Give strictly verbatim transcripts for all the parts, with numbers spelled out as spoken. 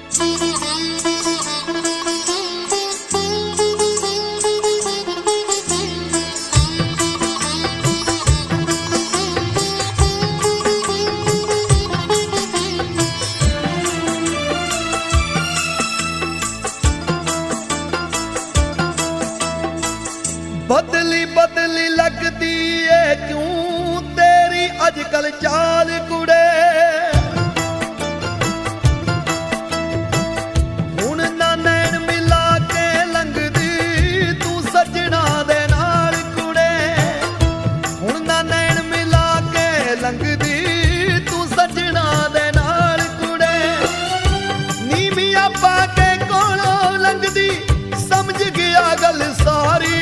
बदली बदली लगदी है क्यों तेरी अजकल चाल कुड़े, हुण ना नैन मिला के लंघदी तू सजना दे नाल कुड़े, हुण ना नैन मिला के लंघदी तू सजना दे नाल कुड़े, नीवियां पा के कोलों लंघदी समझ गया गल सारी।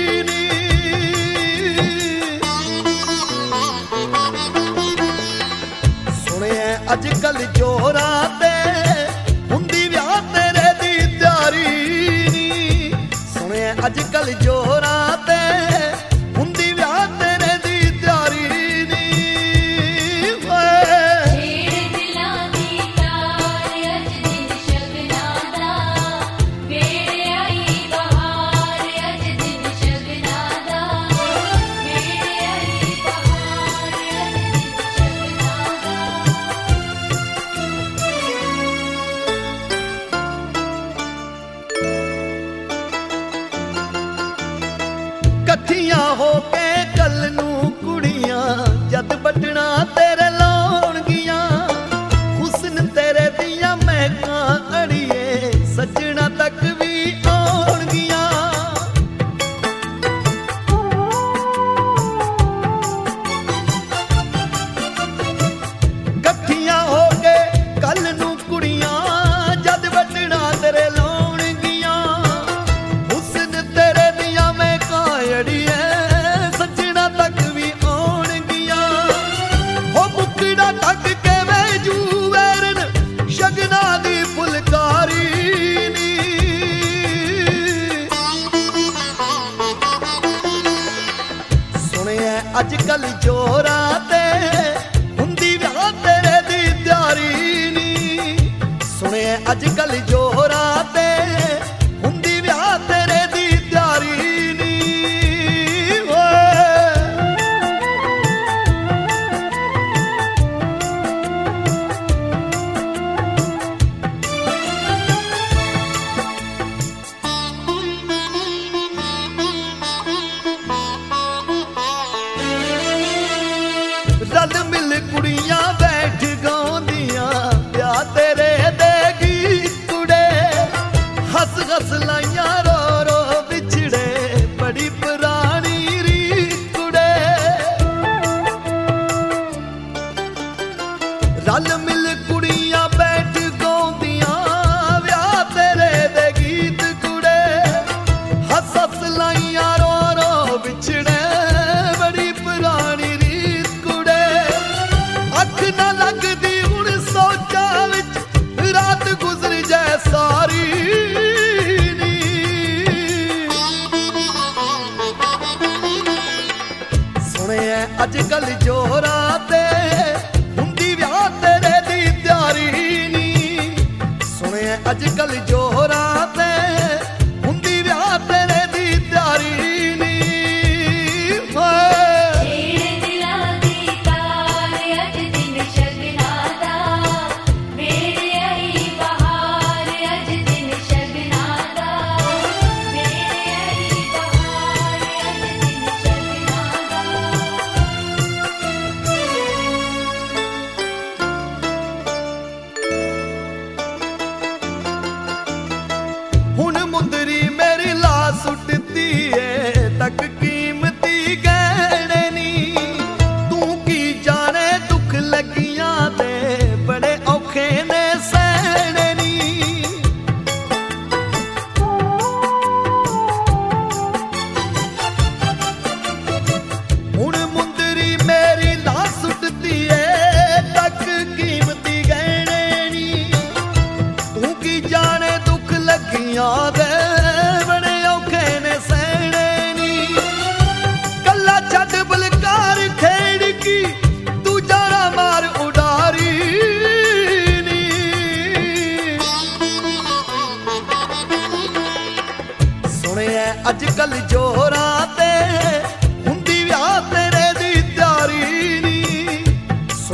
अजकल जोरा ते हुंदी व्याह तेरे दी त्यारी नी, सुने अजकल जोरा ते हुंदी व्याह तेरे दी त्यारी नी। छेड़ दिलां दी तार अज दिन शगना दा, वेड़े आई बहार अज दिन शगना दा, वेड़े आई बहार अज दिन शगना दा। कट्ठियां हो के कल नूं कुड़ियां जद बटना तेरे लाउणगियां, हुस्न तेरे दियां महकां अड़िए सजना तक भी आउणगियां। कट्ठियां हो के कल नूं कुड़ियां जद बटना तेरे लाउणगियां, हुस्न तेरे दियां महकां अड़िए सजना तक भी आउणगियां। हो मुकड़ा तक के वेजू वैरन शगना दी फुलकारी नी, सुने अजकल जोरा ते हुंदी व्याह तेरे दी त्यारी नी, सुने अजकल जोरा ते हुंदी व्याह तेरे दी त्यारी नी। रल मिल कुड़ियां बैठ गाउंदियां ब्याह तेरे दे गीत कुड़े, हस हस लाइयां रो रो बिछड़े बड़ी पुरानी रीत कुड़े। रल मिल कुड़ियां बैठ गाउंदियां ब्याह तेरे दे गीत कुड़े, हस हस लाइयां रो रो बिछड़े बड़ी पुरानी रीत कुड़े। अख ना लगदी हुण सोचा विच रात गुजर जाए सारी नी, सुने अजकल जोरा ते हुंदी व्याह तेरे दी त्यारी नी, सुने अजकल जोरा ते हुंदी व्याह तेरे दी त्यारी नी। छेड़ दिलां दी तार अज दिन शगना दा, वेड़े आई बहार अज दिन शगना दा, वेड़े आई बहार अज दिन शगना दा।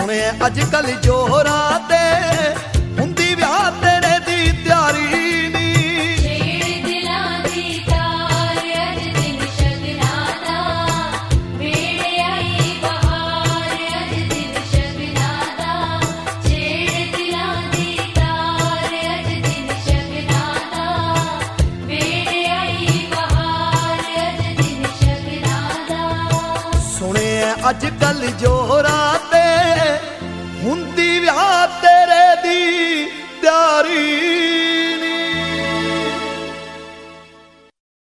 सुने अज कल जोरा ते हुंदी विआह तेरे दी त्यारी नी छेड़ दिलां दी तार अज दिन शगना दा वेड़े आई बहार अज दिन शगना दा छेड़ दिलां दी तार अज दिन शगना दा वेड़े आई बहार अज दिन शगना दा सुने अज कल जोरा हुंदी विआह तेरे दी त्यारी।